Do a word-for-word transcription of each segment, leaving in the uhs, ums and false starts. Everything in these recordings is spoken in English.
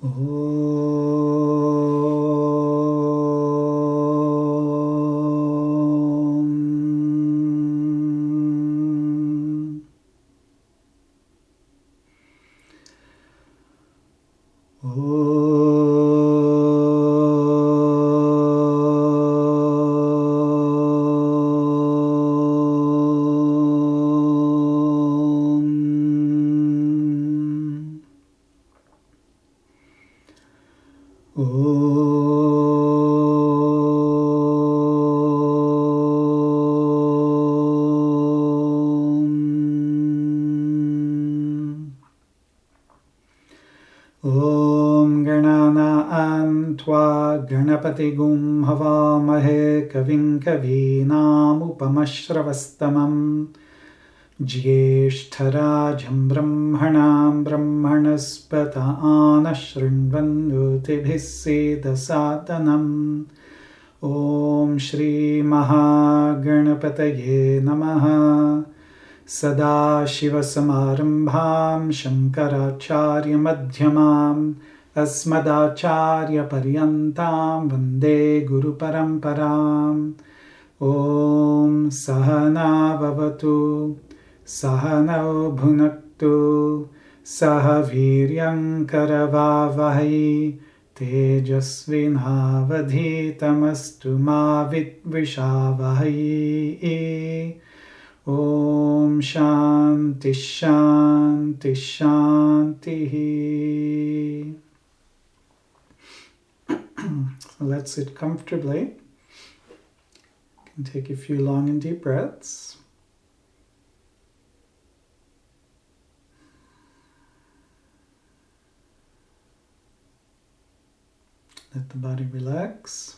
Om Ganana Tva Ganapatigum Havamahe Kavim Kavinam Upamashravastamam Jyeshtarajam Brahmanam Brahmanaspata Anashrinvannutibhisseeda Satanam Om Shri Mahaganapataye Namaha Sada Shiva Samarambham Shankaracharya Madhyamam Asmadacharya Paryantam Vande Guru Paramparam Om Sahana Vavatu Sahanau Bhunaktu Sahaviryam Karavavahai Tejasvinavadhitamastu ma vidvishavahai Om Shanti Shanti Shanti. So let's sit comfortably. You can take a few long and deep breaths. Let the body relax.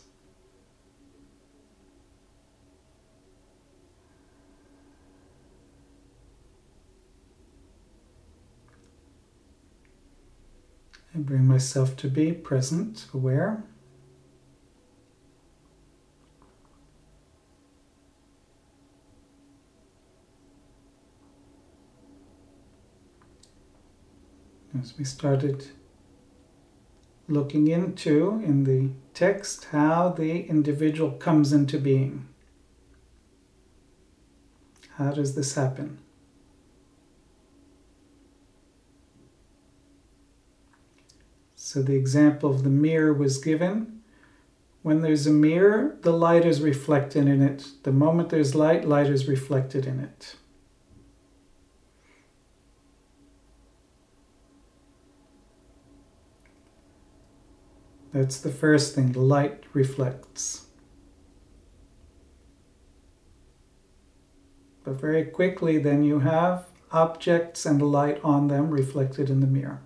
I bring myself to be present, aware. As we started looking into in the text how the individual comes into being. How does this happen? So the example of the mirror was given. When there's a mirror, the light is reflected in it. The moment there's light, light is reflected in it. That's the first thing, the light reflects. But very quickly then you have objects and the light on them reflected in the mirror.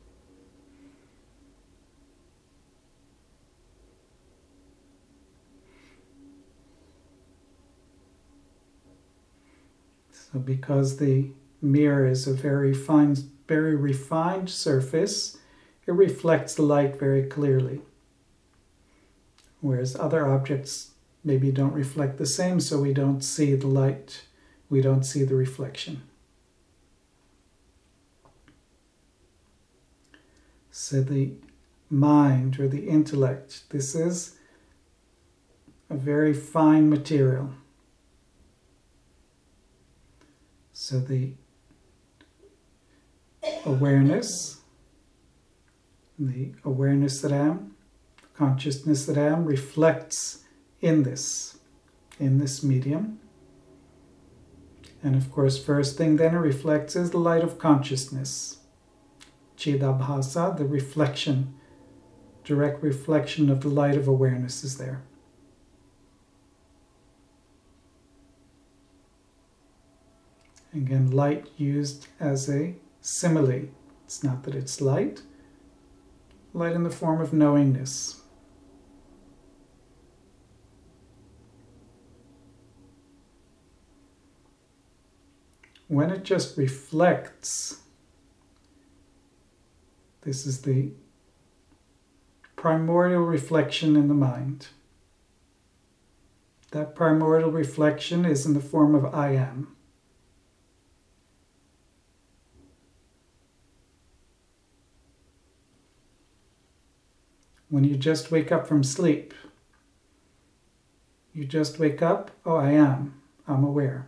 So because the mirror is a very fine, very refined surface, it reflects the light very clearly. Whereas other objects maybe don't reflect the same, so we don't see the light, we don't see the reflection. So the mind or the intellect, this is a very fine material. So the awareness, the awareness that I am, consciousness that I am, reflects in this, in this medium. And of course, first thing then it reflects is the light of consciousness. Chidabhasa, the reflection, direct reflection of the light of awareness is there. Again, light used as a simile. It's not that it's light. Light in the form of knowingness. When it just reflects, this is the primordial reflection in the mind. That primordial reflection is in the form of I am. When you just wake up from sleep, you just wake up, oh, I am, I'm aware.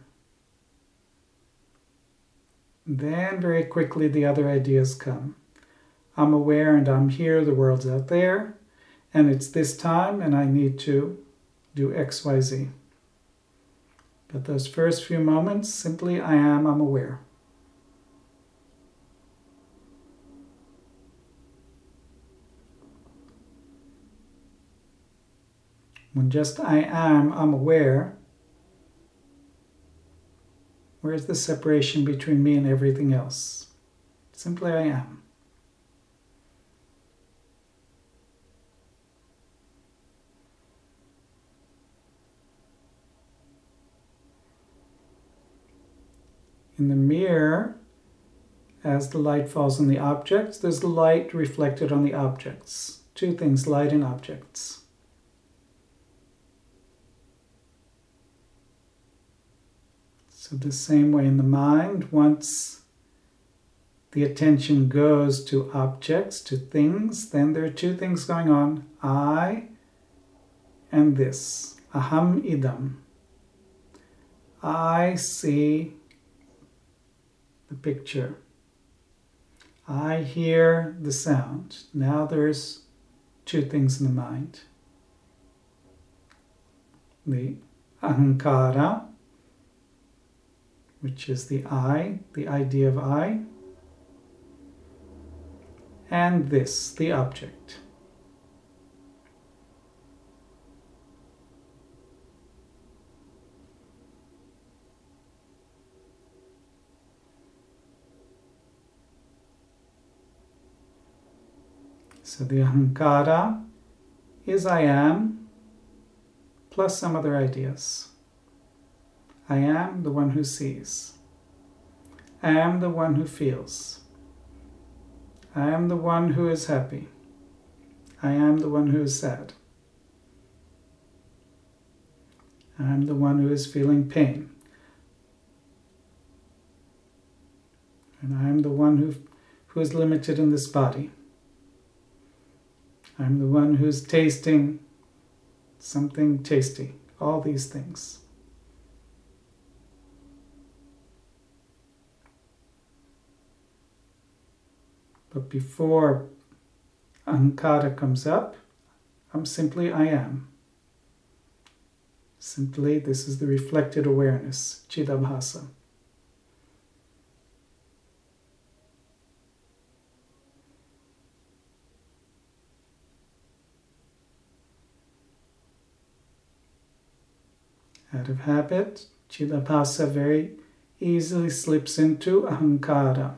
Then very quickly the other ideas come. I'm aware and I'm here, the world's out there, and it's this time and I need to do X, Y, Z. But those first few moments, simply I am, I'm aware. When just I am, I'm aware, where's the separation between me and everything else? Simply I am. In the mirror, as the light falls on the objects, there's the light reflected on the objects. Two things, light and objects. So the same way in the mind, once the attention goes to objects, to things, then there are two things going on. I and this. Aham idam. I see the picture. I hear the sound. Now there's two things in the mind. The ahankara, which is the I, the idea of I, and this, the object. So the ahankara is I am, plus some other ideas. I am the one who sees. I am the one who feels. I am the one who is happy. I am the one who is sad. I am the one who is feeling pain. And I am the one who, who is limited in this body. I am the one who's tasting something tasty. All these things. But before ahankara comes up, I'm simply I am. Simply, this is the reflected awareness, chidabhasa. Out of habit, chidabhasa very easily slips into ahankara.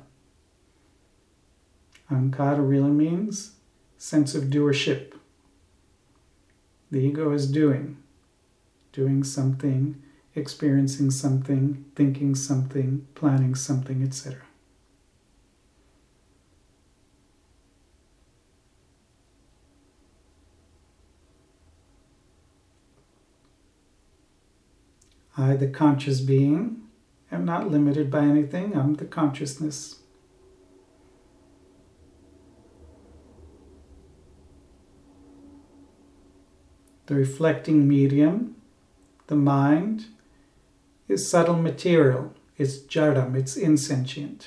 Ahankara really means sense of doership. The ego is doing. Doing something, experiencing something, thinking something, planning something, et cetera. I, the conscious being, am not limited by anything. I'm the consciousness. The reflecting medium, the mind, is subtle material. It's jadam, it's insentient.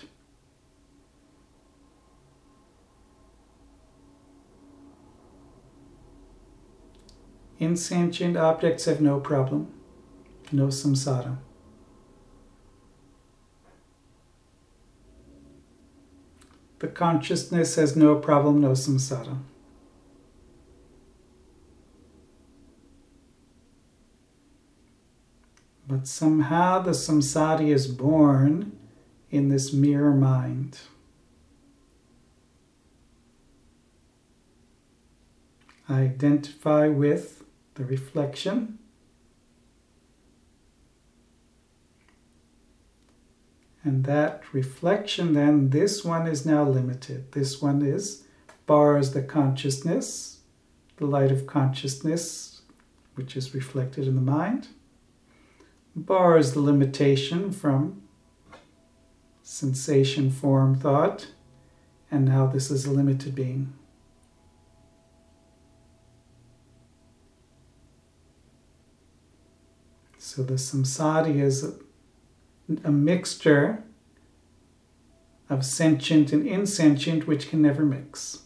Insentient objects have no problem, no samsara. The consciousness has no problem, no samsara. But somehow the samsari is born in this mirror mind. I identify with the reflection. And that reflection then, this one is now limited. This one is, bars the consciousness, the light of consciousness, which is reflected in the mind. Bars the limitation from sensation, form, thought, and now this is a limited being. So the samsari is a, a mixture of sentient and insentient, which can never mix.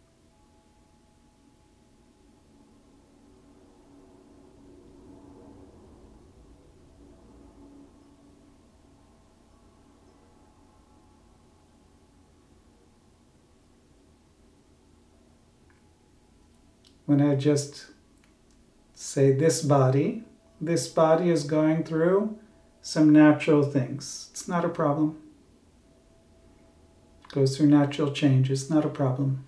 When I just say this body, this body is going through some natural things. It's not a problem. It goes through natural change. It's not a problem.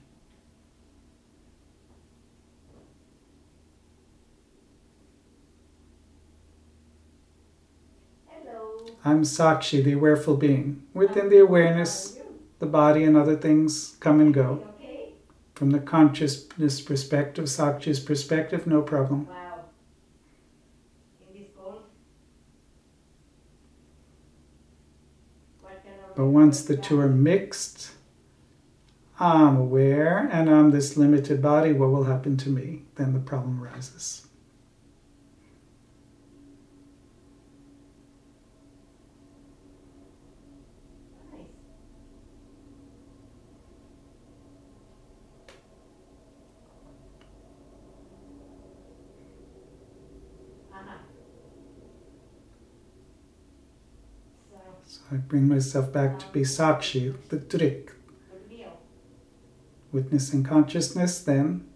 Hello. I'm Sakshi, the awareful being. Within the awareness, the body and other things come and go. Okay. From the consciousness perspective, Sakshi's perspective, no problem. Wow. In this cold. What kind of But once the two are mixed, I'm aware and I'm this limited body, what will happen to me? Then the problem arises. Nice. Uh-huh. So, So I bring myself back to be Sakshi, the Drik, good meal. witnessing consciousness, then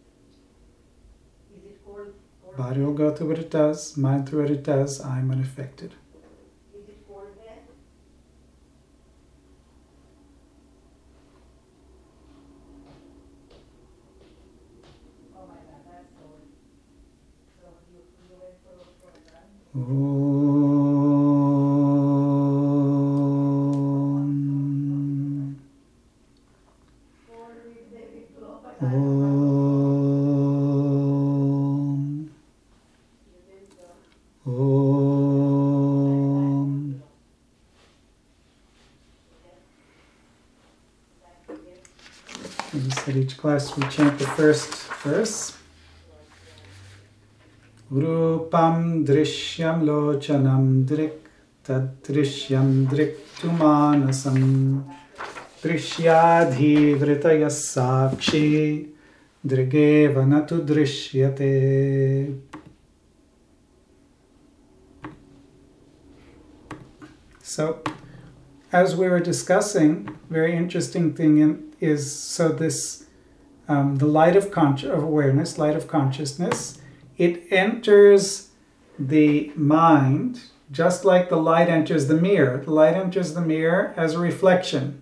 Is it cold? Cold? body will go through what it does, mind through what it does, I'm unaffected. Is it cold there? Oh my God, that's cold. So you, you went for a for a run? Om. Cold with baby blow. Om. You did so. Om. As I said, each class we chant the first verse. Rupam drishyam lochanam drik tad drishyam drik tumanasam drishyadhi vritaya sakshi drigeva natu drishyate. So, as we were discussing, very interesting thing in, is so this um, the light of consci- of awareness, light of consciousness, it enters the mind just like the light enters the mirror. The light enters the mirror as a reflection.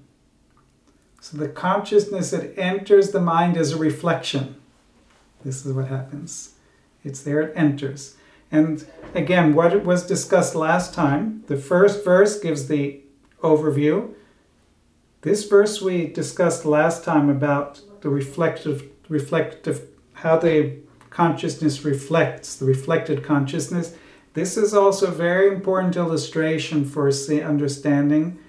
So the consciousness that enters the mind as a reflection. This is what happens. It's there, it enters. And again, what was discussed last time, the first verse gives the overview. This verse we discussed last time about the reflective, reflective, how the consciousness reflects, the reflected consciousness. This is also a very important illustration for see, understanding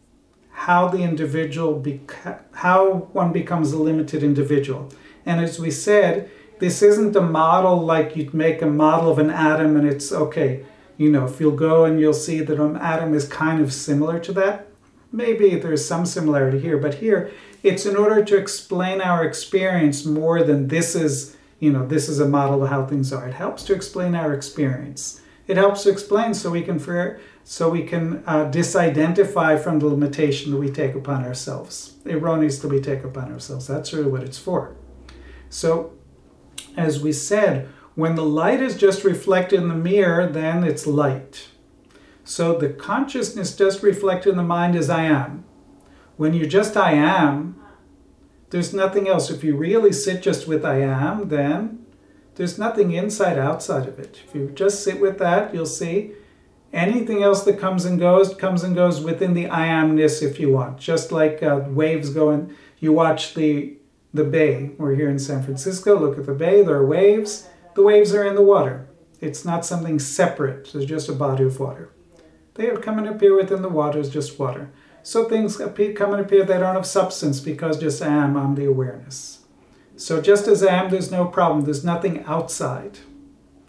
how the individual, beca- how one becomes a limited individual. And as we said, this isn't a model like you'd make a model of an atom and it's okay. You know, if you'll go and you'll see that an atom is kind of similar to that. Maybe there's some similarity here, but here it's in order to explain our experience more than this is, you know, this is a model of how things are. It helps to explain our experience. It helps to explain so we can so we can uh, disidentify from the limitation that we take upon ourselves, erroneous that we take upon ourselves. That's really what it's for. So, as we said, when the light is just reflected in the mirror, then it's light. So the consciousness just reflected in the mind as I am. When you just I am, there's nothing else. If you really sit just with I am, then there's nothing inside outside of it. If you just sit with that, you'll see anything else that comes and goes, comes and goes within the I amness if you want. Just like uh, waves going, you watch the, the bay. We're here in San Francisco, look at the bay, there are waves. The waves are in the water. It's not something separate, it's just a body of water. They come and appear within the water as just water. So things appear, come and appear, they don't have substance because just I am, I'm the awareness. So just as I am, there's no problem. There's nothing outside.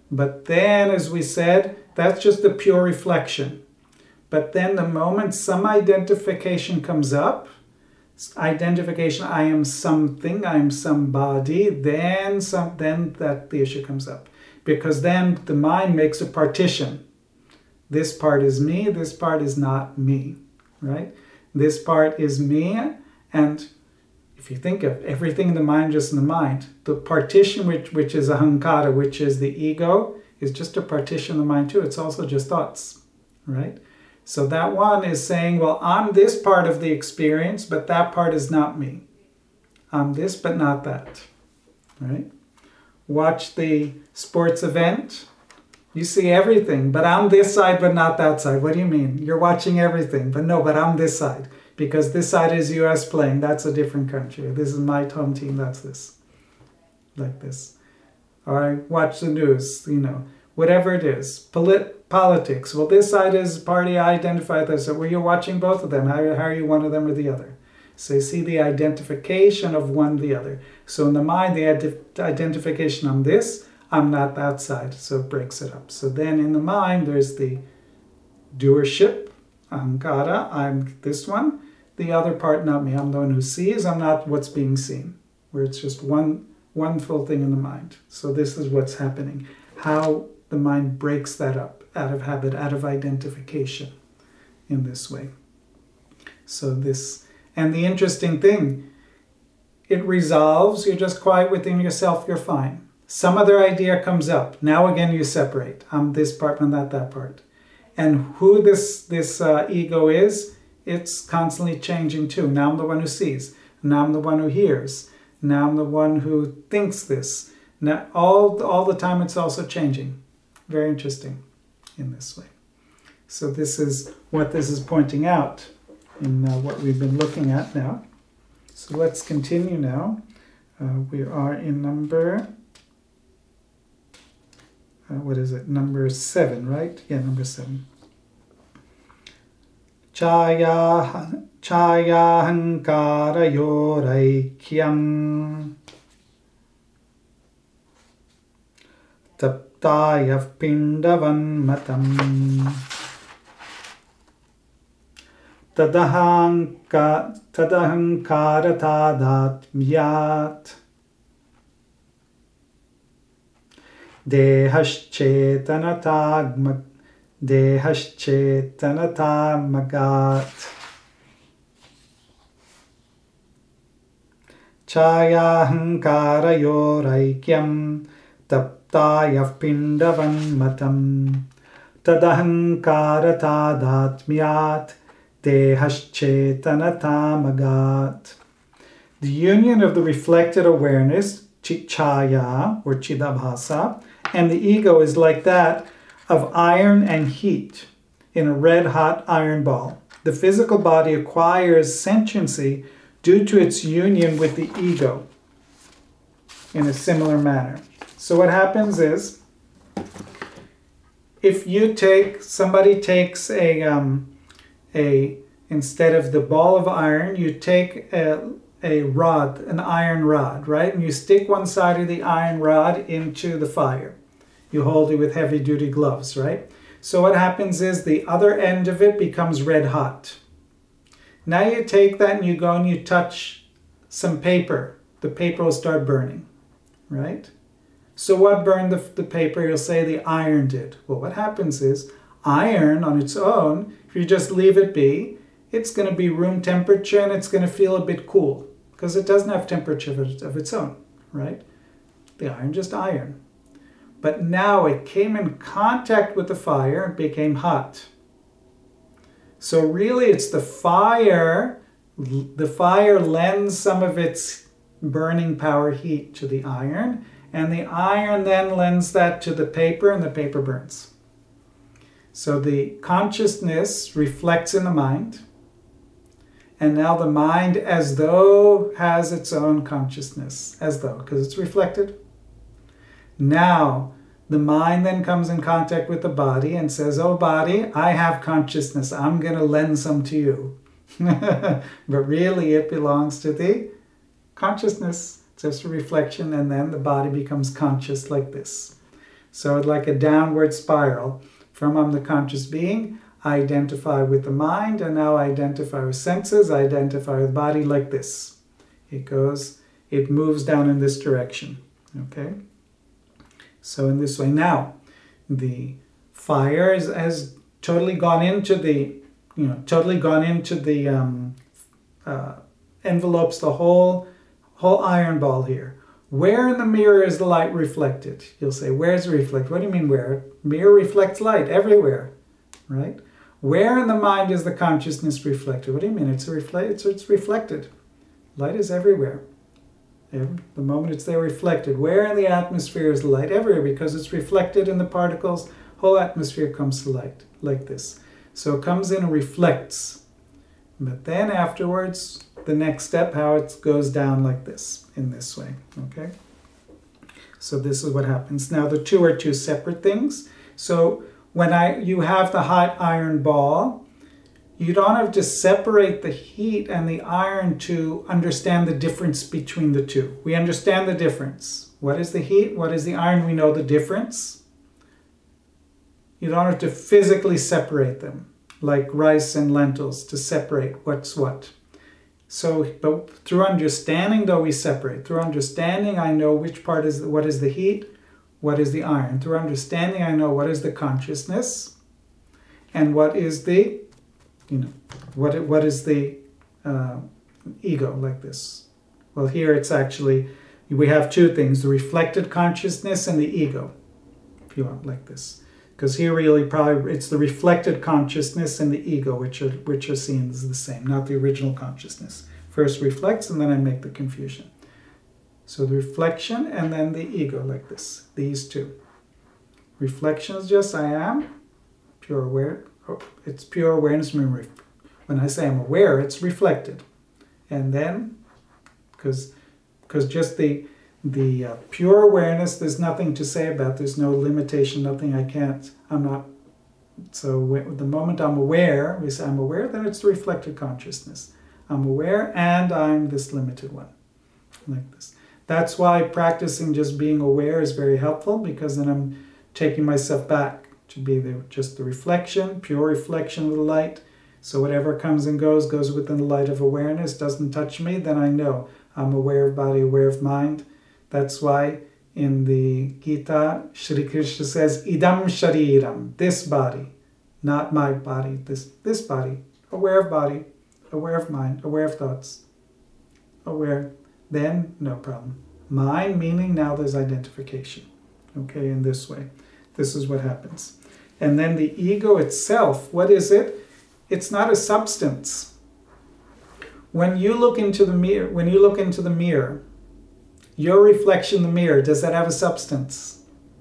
But then, as we said, that's just the pure reflection. But then the moment some identification comes up, identification, I am something, I am somebody, then some, then that the issue comes up. Because then the mind makes a partition. This part is me, this part is not me, right? This part is me, and if you think of everything in the mind, just in the mind, the partition which, which is ahankara, which is the ego, is just a partition of the mind too. It's also just thoughts, right? So that one is saying, well, I'm this part of the experience, but that part is not me. I'm this, but not that, right? Watch the sports event. You see everything, but I'm this side, but not that side. What do you mean? You're watching everything, but no, but I'm this side. Because this side is U S playing, that's a different country. This is my home team, that's this. Like this. All right, watch the news, you know, whatever it is. Polit- politics. Well, this side is party, I identify with this. So well, you're watching both of them. How, how are you one of them or the other? So you see the identification of one the other. So in the mind, the ident- identification on this, I'm not that side. So it breaks it up. So then in the mind, there's the doership, ahankara, I'm this one. The other part, not me. I'm the one who sees. I'm not what's being seen. Where it's just one, one full thing in the mind. So this is what's happening. How the mind breaks that up out of habit, out of identification in this way. So this, and the interesting thing, it resolves. You're just quiet within yourself. You're fine. Some other idea comes up. Now again, you separate. I'm this part and not that part. And who this, this uh, ego is, it's constantly changing too. Now I'm the one who sees. Now I'm the one who hears. Now I'm the one who thinks this. Now all, all the time it's also changing. Very interesting in this way. So this is what this is pointing out in uh, what we've been looking at now. So let's continue now. Uh, we are in number, uh, what is it? Number seven, right? Yeah, number seven. Chaya chayahankarayoraikyam taptayah pindavanmatam tadahanka tadahankarathadatmyat dehaschetanathagmak dehaschetanathamagat chayahankarayoraikyam taptayah pindavanmatam tadahankarathadatmyat dehaschetanathamagat. The union of the reflected awareness, chaya or chidabhasa, and the ego is like that of iron and heat in a red-hot iron ball. The physical body acquires sentiency due to its union with the ego in a similar manner. So what happens is, if you take, somebody takes a, um, a instead of the ball of iron, you take a, a rod, an iron rod, right? And you stick one side of the iron rod into the fire. You hold it with heavy-duty gloves, right? So what happens is the other end of it becomes red hot. Now you take that and you go and you touch some paper. The paper will start burning, right? So what burned the, the paper? You'll say the iron did. Well, what happens is iron on its own, if you just leave it be, it's going to be room temperature and it's going to feel a bit cool because it doesn't have temperature of, it, of its own, right? The iron just iron. But now it came in contact with the fire and became hot. So really it's the fire, the fire lends some of its burning power heat to the iron, and the iron then lends that to the paper and the paper burns. So the consciousness reflects in the mind, and now the mind as though has its own consciousness, as though, because it's reflected. Now, the mind then comes in contact with the body and says, oh body, I have consciousness. I'm going to lend some to you. But really it belongs to the consciousness. It's just a reflection, and then the body becomes conscious like this. So it's like a downward spiral. From I'm the conscious being, I identify with the mind, and now I identify with senses, I identify with body like this. It goes, it moves down in this direction. Okay? So in this way, now, the fire is, has totally gone into the, you know, totally gone into the um, uh, envelopes the whole, whole iron ball here. Where in the mirror is the light reflected? You'll say, where's it reflected? What do you mean where? Mirror reflects light everywhere, right? Where in the mind is the consciousness reflected? What do you mean? It's, a refle- it's, it's reflected. Light is everywhere. Every, the moment it's there reflected. Where in the atmosphere is the light? Everywhere, because it's reflected in the particles. Whole atmosphere comes to light, like this. So it comes in and reflects. But then afterwards, the next step, how it goes down like this, in this way, okay? So this is what happens. Now the two are two separate things. So when I you have the hot iron ball, you don't have to separate the heat and the iron to understand the difference between the two. We understand the difference. What is the heat? What is the iron? We know the difference. You don't have to physically separate them, like rice and lentils, to separate what's what. So, but through understanding, though, we separate. Through understanding, I know which part is, what is the heat, what is the iron. Through understanding, I know what is the consciousness, and what is the, you know, what what is the uh, ego, like this. Well, here it's actually, we have two things, the reflected consciousness and the ego, if you want, like this. Because here really probably it's the reflected consciousness and the ego which are which are seen as the same, not the original consciousness. First reflects and then I make the confusion. So the reflection and then the ego, like this, these two. Reflection is just I am, pure aware. Oh, it's pure awareness memory. When I say I'm aware, it's reflected. And then, because because just the The uh, pure awareness, there's nothing to say about. There's no limitation, nothing I can't, I'm not. So w- the moment I'm aware, we say I'm aware, then it's the reflected consciousness. I'm aware and I'm this limited one, like this. That's why practicing just being aware is very helpful, because then I'm taking myself back to be the, just the reflection, pure reflection of the light. So whatever comes and goes, goes within the light of awareness, doesn't touch me, then I know I'm aware of body, aware of mind. That's why in the Gita, Shri Krishna says, idam shariram, this body, not my body, this, this body, aware of body, aware of mind, aware of thoughts, aware, then no problem. Mind, meaning now there's identification, okay, in this way. This is what happens. And then the ego itself, what is it? It's not a substance. When you look into the mirror, when you look into the mirror, your reflection in the mirror, does that have a substance?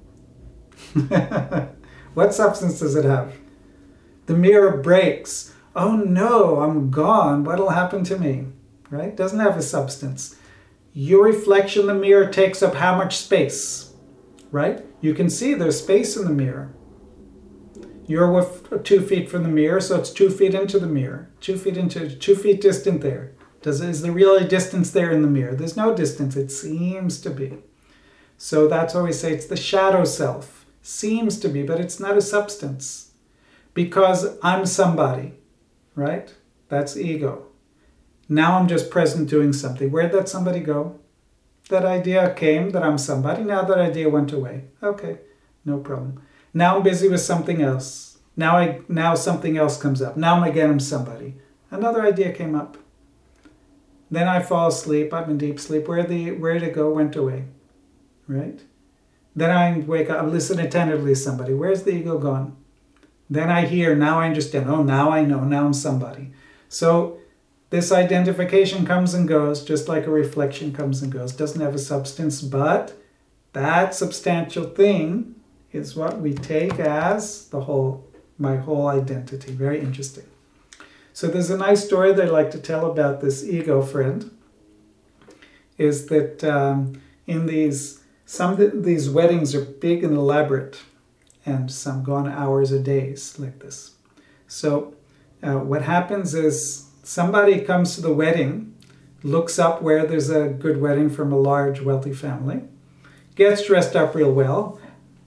What substance does it have? The mirror breaks. Oh no, I'm gone. What'll happen to me? Right? Doesn't have a substance. Your reflection in the mirror takes up how much space? Right? You can see there's space in the mirror. You're with two feet from the mirror, so it's two feet into the mirror. Two feet into, two feet distant there. Does, is there really distance there in the mirror? There's no distance. It seems to be. So that's why we say it's the shadow self. Seems to be, but it's not a substance. Because I'm somebody, right? That's ego. Now I'm just present doing something. Where'd that somebody go? That idea came that I'm somebody. Now that idea went away. Okay, no problem. Now I'm busy with something else. Now I now something else comes up. Now again I'm somebody. Another idea came up. Then I fall asleep, I'm in deep sleep. Where the where to go went away, right? Then I wake up, I listen attentively to somebody. Where's the ego gone? Then I hear, now I understand. Oh, now I know, now I'm somebody. So this identification comes and goes, just like a reflection comes and goes. Doesn't have a substance, but that substantial thing is what we take as the whole, my whole identity. Very interesting. So there's a nice story that I'd like to tell about this ego friend, is that um, in these, some of these weddings are big and elaborate, and some go on hours or days like this. So uh, what happens is somebody comes to the wedding, looks up where there's a good wedding from a large wealthy family, gets dressed up real well,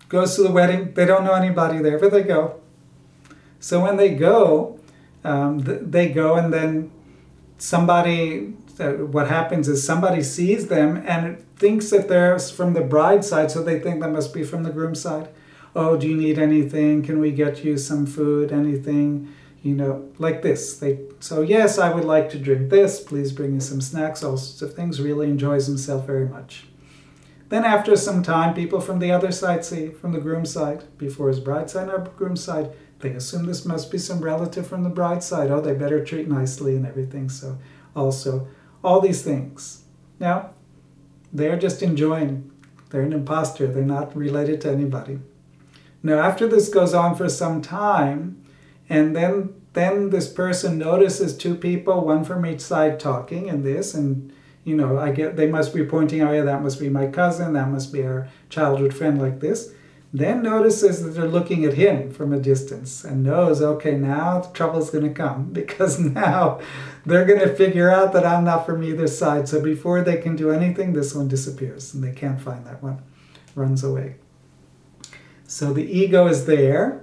goes to the wedding. They don't know anybody there, but they go. So when they go, um, th- they go and then somebody, uh, what happens is somebody sees them and thinks that they're from the bride's side, so they think that must be from the groom's side. Oh, do you need anything? Can we get you some food? Anything? You know, like this. They so yes, I would like to drink this. Please bring me some snacks, all sorts of things. Really enjoys himself very much. Then after some time, people from the other side see, from the groom's side, before his bride's side or groom's side, they assume this must be some relative from the bride's side. Oh, they better treat nicely and everything. So also, all these things. Now, they're just enjoying. They're an imposter. They're not related to anybody. Now, after this goes on for some time, and then then this person notices two people, one from each side, talking and this, and you know, I get they must be pointing out, yeah, that must be my cousin, that must be our childhood friend, like this. Then notices that they're looking at him from a distance and knows, okay, now the trouble's going to come, because now they're going to figure out that I'm not from either side. So before they can do anything, this one disappears and they can't find that one, runs away. So the ego is there.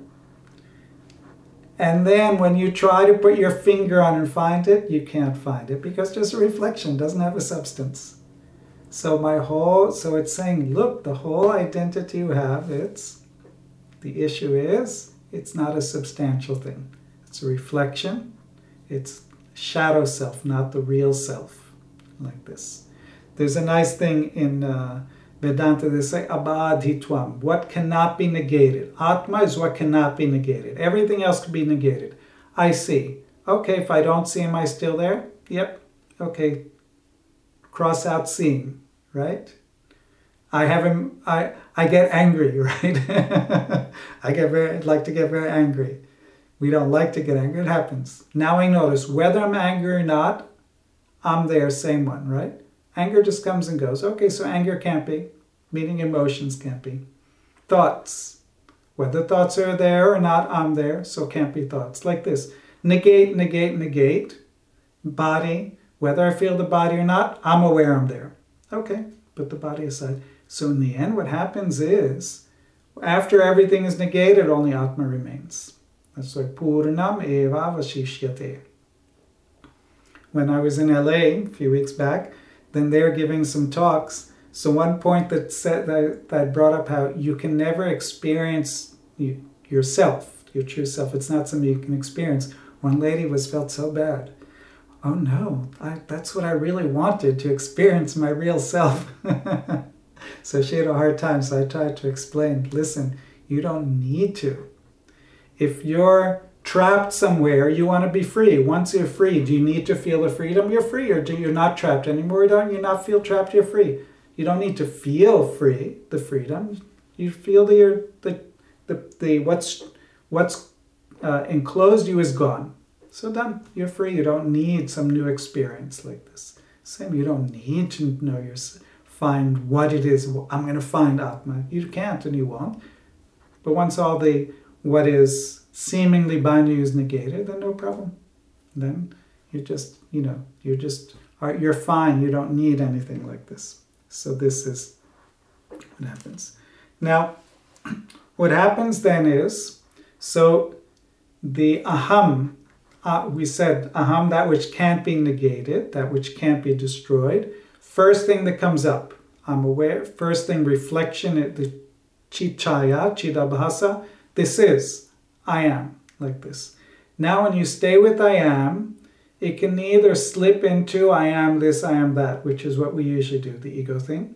And then when you try to put your finger on and find it, you can't find it because just a reflection doesn't have a substance. So my whole, so it's saying, look, the whole identity you have, it's, the issue is, it's not a substantial thing. It's a reflection. It's shadow self, not the real self, like this. There's a nice thing in uh, Vedanta, they say, abadhitvam, what cannot be negated. Atma is what cannot be negated. Everything else can be negated. I see. Okay, if I don't see, am I still there? Yep. Okay. Cross out seeing, right? I have him, I, I get angry, right? I get very, like to get very angry. We don't like to get angry. It happens. Now I notice whether I'm angry or not, I'm there, same one, right? Anger just comes and goes. Okay, so anger can't be, meaning emotions can't be. Thoughts. Whether thoughts are there or not, I'm there, so can't be thoughts. Like this. Negate, negate, negate. Body. Whether I feel the body or not, I'm aware I'm there. Okay, put the body aside. So in the end, what happens is, after everything is negated, only Atma remains. That's like Purnam eva vashishyate. When I was in L A a few weeks back, then they're giving some talks. So one point that said that, that brought up how you can never experience you, yourself, your true self. It's not something you can experience. One lady was felt so bad. Oh no, I, that's what I really wanted, to experience my real self. So she had a hard time. So I tried to explain, listen, you don't need to. If you're trapped somewhere, you want to be free. Once you're free, do you need to feel the freedom? You're free, or do you not trapped anymore? Don't you not feel trapped? You're free. You don't need to feel free, the freedom. You feel that you're, the the the what's what's uh, enclosed you is gone. So done. You're free. You don't need some new experience like this. Same. You don't need to know your find what it is. I'm going to find Atma. You can't, and you won't. But once all the what is seemingly binding is negated, then no problem. Then you just, you know, you're just, you're fine. You don't need anything like this. So this is what happens. Now, what happens then is, so the aham, uh, we said aham, that which can't be negated, that which can't be destroyed. First thing that comes up, I'm aware, first thing, reflection, the chichaya, chidabhasa, this is, I am, like this. Now when you stay with I am, it can either slip into I am this, I am that, which is what we usually do, the ego thing.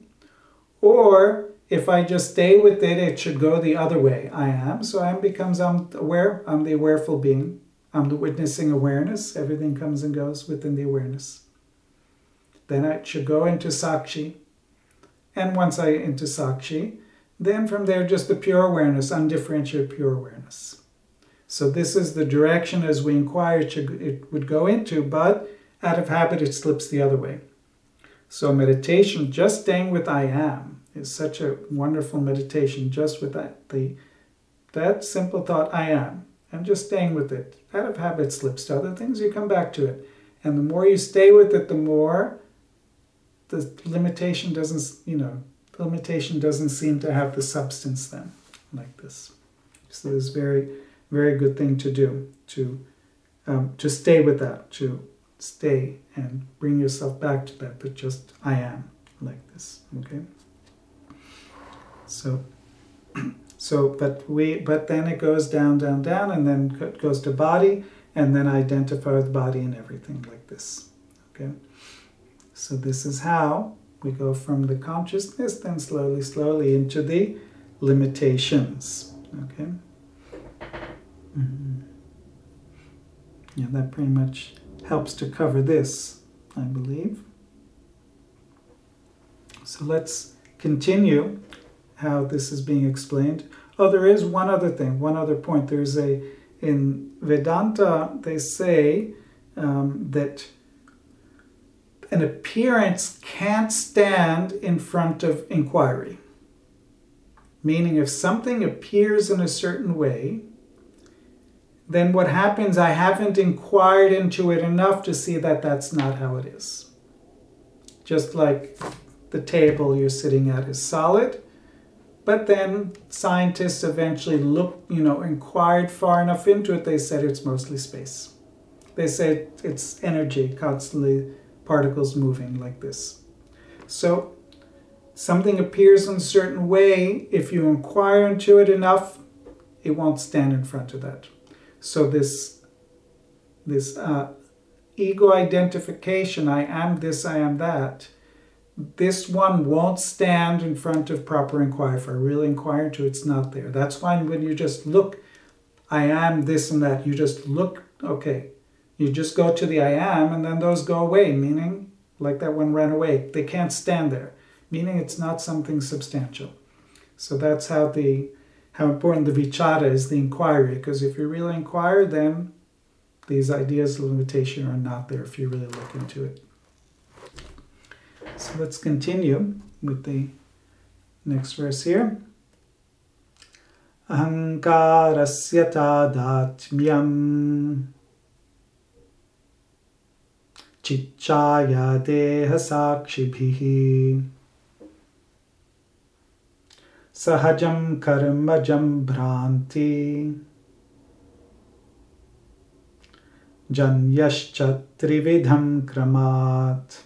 Or if I just stay with it, it should go the other way. I am, so I am becomes I'm aware, I'm the awareful being. I'm the witnessing awareness, everything comes and goes within the awareness. Then I should go into Sakshi. And once I into Sakshi, then from there just the pure awareness, undifferentiated pure awareness. So this is the direction as we inquire it, should, it would go into, but out of habit it slips the other way. So meditation, just staying with I am, is such a wonderful meditation, just with that, the, that simple thought I am, and just staying with it. Out of habit slips to other things, you come back to it. And the more you stay with it, the more the limitation doesn't, you know, the limitation doesn't seem to have the substance then. like this. So this is very, very good thing to do, to um, to stay with that, to stay and bring yourself back to that, that just I am, like this, okay? So, so, but we, but then it goes down, down, down, and then it goes to body, and then identify with body and everything like this, okay? So this is how we go from the consciousness, then slowly, slowly into the limitations, okay? Mm-hmm. Yeah, that pretty much helps to cover this, I believe. So let's continue how this is being explained. Oh, there is one other thing, one other point. There's a, in Vedanta, they say um, that an appearance can't stand in front of inquiry. Meaning if something appears in a certain way, then what happens, I haven't inquired into it enough to see that that's not how it is. Just like the table you're sitting at is solid, but then scientists eventually looked, you know, inquired far enough into it, they said it's mostly space. They say it's energy, constantly particles moving like this. So something appears in a certain way, if you inquire into it enough, it won't stand in front of that. So this, this uh, ego identification, I am this, I am that, this one won't stand in front of proper inquiry. If I really inquire into it, it's not there. That's why when you just look, I am this and that, you just look, okay, you just go to the I am and then those go away, meaning like that one ran away. They can't stand there, meaning it's not something substantial. So that's how the how important the vichara is, the inquiry, because if you really inquire, then these ideas of limitation are not there if you really look into it. So let's continue with the next verse here. Ahankarasya tadatmyam chichaya deha sakshibhihi sahajam karmajam bhranti janyascha trividham kramat.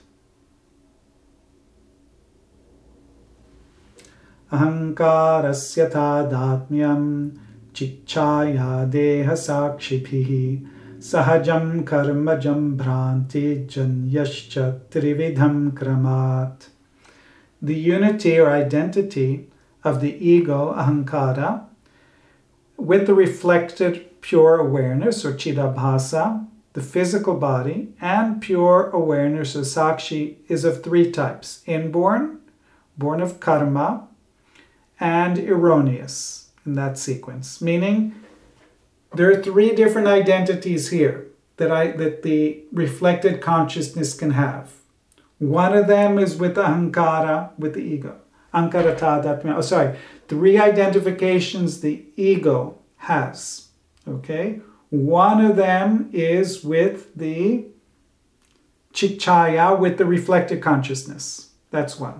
Ahankarasya tadatmyam chichaya deha sakshibhihi sahajam karmajam bhranti janyascha trividham kramat. The unity or identity of the ego, ahankara, with the reflected pure awareness or chidabhasa, the physical body, and pure awareness or sakshi is of three types: inborn, born of karma, and erroneous in that sequence. Meaning, there are three different identities here that I that the reflected consciousness can have. One of them is with ahankara, with the ego. Ahankara tadatmya. Oh, sorry. Three identifications the ego has. Okay? One of them is with the chichaya, with the reflected consciousness. That's one.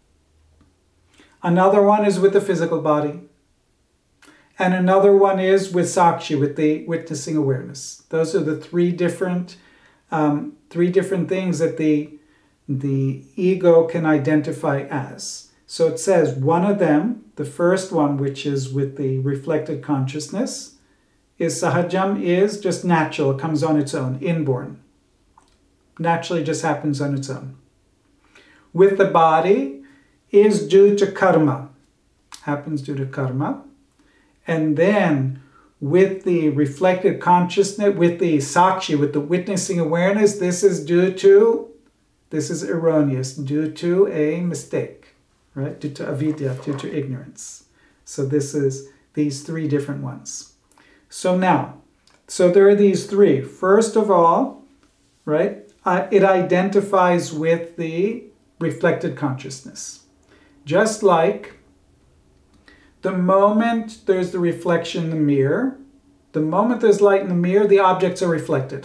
Another one is with the physical body. And another one is with sakshi, with the witnessing awareness. Those are the three different, um, three different things that the, the ego can identify as. So it says one of them, the first one, which is with the reflected consciousness, is sahajam, is just natural, it comes on its own, inborn. Naturally just happens on its own. With the body is due to karma, happens due to karma. And then with the reflected consciousness, with the sakshi, with the witnessing awareness, this is due to, this is erroneous, due to a mistake. Right, due to avidya, due to ignorance. So this is these three different ones. So now, so there are these three. First of all, right, uh, it identifies with the reflected consciousness. Just like the moment there's the reflection in the mirror, the moment there's light in the mirror, the objects are reflected.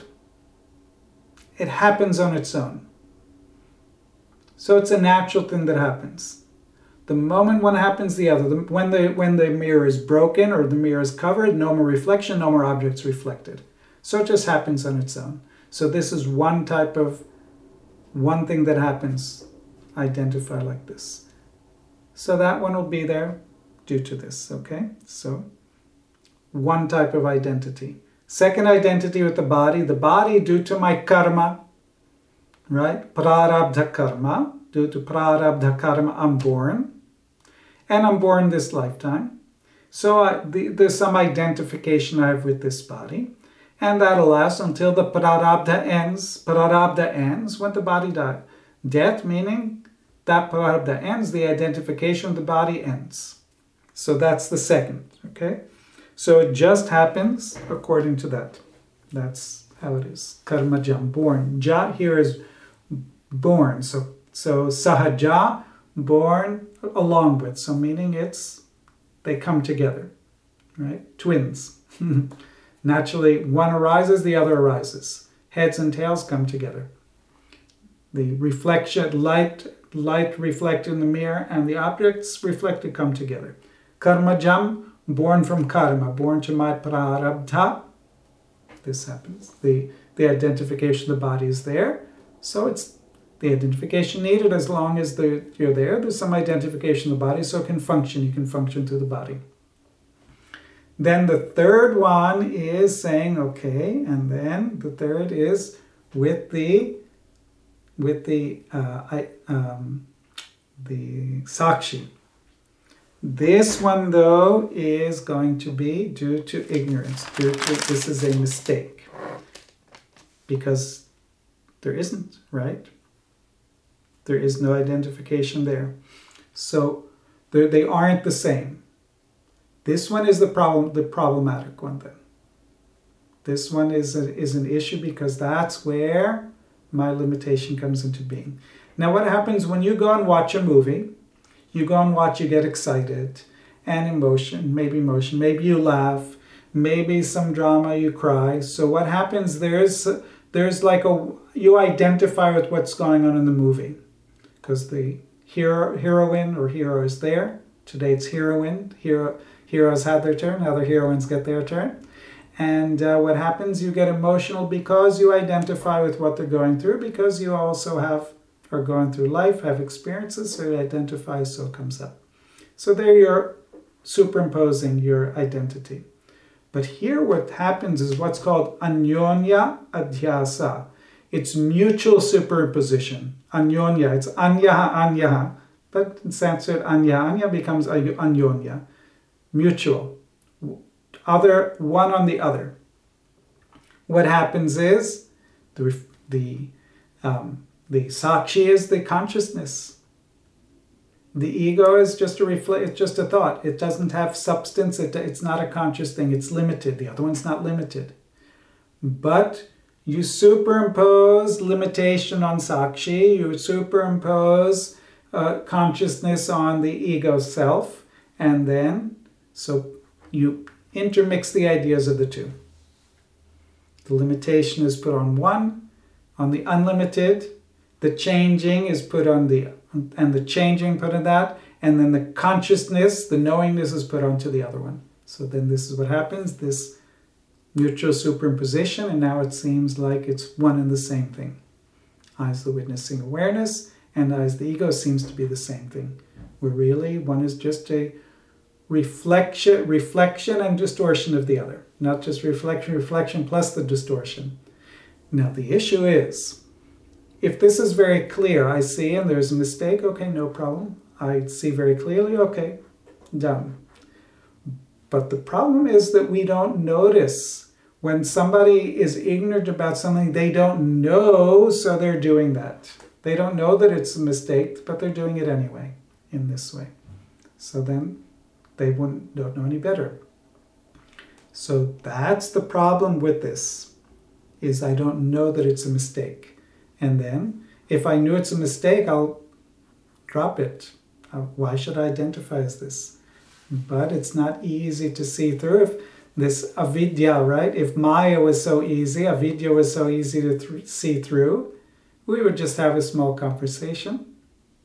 It happens on its own. So it's a natural thing that happens. The moment one happens, the other. The, when, the, when the mirror is broken or the mirror is covered, no more reflection, no more objects reflected. So it just happens on its own. So this is one type of, one thing that happens, identify like this. So that one will be there due to this, okay? So one type of identity. Second identity with the body, the body due to my karma, right? Prarabdha karma, due to prarabdha karma, I'm born. And I'm born this lifetime. So I, the, there's some identification I have with this body. And that'll last until the prarabdha ends. Prarabdha ends when the body dies. Death, meaning that prarabdha ends, the identification of the body ends. So that's the second, okay? So it just happens according to that. That's how it is. Karmajam, born. Ja here is born. So, so sahaja, born along with. So meaning it's, they come together, right? Twins. Naturally, one arises, the other arises. Heads and tails come together. The reflection, light, light reflected in the mirror and the objects reflected come together. Karmajam, born from karma, born to my prarabdha. This happens. The, the identification of the body is there. So it's the identification needed as long as the, you're there. There's some identification of the body, so it can function. You can function through the body. Then the third one is saying, okay, and then the third is with the, with the, uh, I, um, the sakshi. This one, though, is going to be due to ignorance. Due to, this is a mistake. Because there isn't, right? There is no identification there. So they aren't the same. This one is the problem, the problematic one then. This one is, a, is an issue because that's where my limitation comes into being. Now what happens when you go and watch a movie, you go and watch, you get excited, and emotion, maybe emotion, maybe you laugh, maybe some drama, you cry. So what happens, there's, there's like a, you identify with what's going on in the movie. Because the hero, heroine or hero is there. Today it's heroine. Hero, heroes had their turn, other heroines get their turn. And uh, what happens, you get emotional because you identify with what they're going through, because you also have, are going through life, have experiences, so you identify, so it comes up. So there you're superimposing your identity. But here what happens is what's called anyonya adhyasa. It's mutual superimposition. Anyonya, it's anyaha anyaha. But in Sanskrit, anya anya becomes anyonya. Mutual. Other, one on the other. What happens is the, the, um, the sakshi is the consciousness. The ego is just a reflect. It's just a thought. It doesn't have substance. It, it's not a conscious thing. It's limited. The other one's not limited. But you superimpose limitation on sakshi. You superimpose uh, consciousness on the ego self, and then so you intermix the ideas of the two. The limitation is put on one, on the unlimited. The changing is put on the, and the changing put on that, and then the consciousness, the knowingness is put onto the other one. So then this is what happens, this mutual superimposition, and now it seems like it's one and the same thing. I as the witnessing awareness, and I as the ego seems to be the same thing. Where really one is just a reflection, reflection and distortion of the other. Not just reflection, reflection plus the distortion. Now the issue is, if this is very clear, I see and there's a mistake, okay, no problem. I see very clearly, okay, done. But the problem is that we don't notice. When somebody is ignorant about something, they don't know, so they're doing that. They don't know that it's a mistake, but they're doing it anyway, in this way. So then they wouldn't, don't know any better. So that's the problem with this, is I don't know that it's a mistake. And then, if I knew it's a mistake, I'll drop it. Why should I identify as this? But it's not easy to see through. If this avidya, right? If Maya was so easy, avidya was so easy to th- see through, we would just have a small conversation.